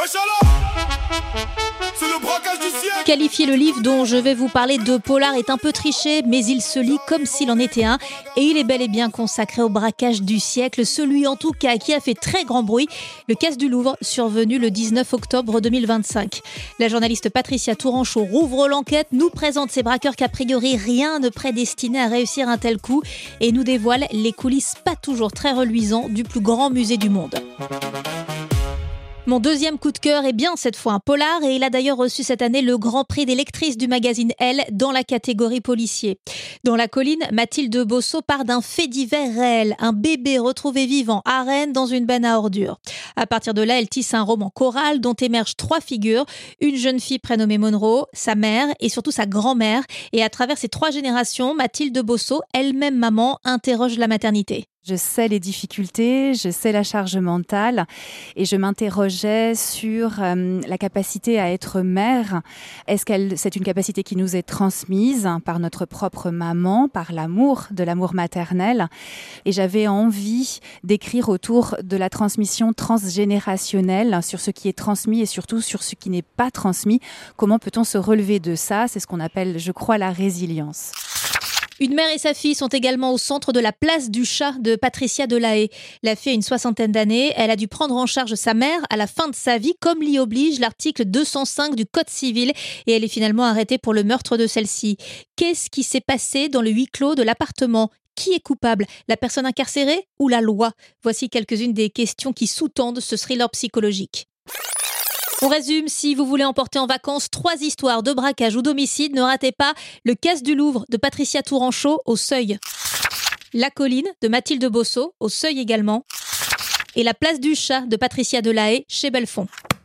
C'est le braquage du siècle. Qualifier le livre dont je vais vous parler de polar est un peu triché, mais il se lit comme s'il en était un. Et il est bel et bien consacré au braquage du siècle, celui en tout cas qui a fait très grand bruit, le casse du Louvre, survenu le 19 octobre 2025. La journaliste Patricia Touranchot rouvre l'enquête, nous présente ces braqueurs qu'a priori rien ne prédestiné à réussir un tel coup et nous dévoile les coulisses pas toujours très reluisants du plus grand musée du monde. Mon deuxième coup de cœur est bien cette fois un polar et il a d'ailleurs reçu cette année le grand prix des lectrices du magazine Elle dans la catégorie policier. Dans La Colline, Mathilde Bosso part d'un fait divers réel, un bébé retrouvé vivant à Rennes dans une benne à ordures. À partir de là, elle tisse un roman choral dont émergent 3 figures, une jeune fille prénommée Monroe, sa mère et surtout sa grand-mère. Et à travers ces 3 générations, Mathilde Bosso, elle-même maman, interroge la maternité. Je sais les difficultés, je sais la charge mentale et je m'interrogeais sur la capacité à être mère. Est-ce que c'est une capacité qui nous est transmise par notre propre maman, par de l'amour maternel? Et j'avais envie d'écrire autour de la transmission transgénérationnelle, sur ce qui est transmis et surtout sur ce qui n'est pas transmis. Comment peut-on se relever de ça? C'est ce qu'on appelle, je crois, la résilience. Une mère et sa fille sont également au centre de La place du chat de Patricia Delahaye. La fille a une 60aine d'années. Elle a dû prendre en charge sa mère à la fin de sa vie, comme l'y oblige l'article 205 du Code civil. Et elle est finalement arrêtée pour le meurtre de celle-ci. Qu'est-ce qui s'est passé dans le huis clos de l'appartement ? Qui est coupable ? La personne incarcérée ou la loi ? Voici quelques-unes des questions qui sous-tendent ce thriller psychologique. On résume, si vous voulez emporter en vacances 3 histoires de braquage ou d'homicide, ne ratez pas Le casse du Louvre de Patricia Touranchot au Seuil, La Colline de Mathilde Bosso au Seuil également et La place du chat de Patricia Delahaye chez Belfond.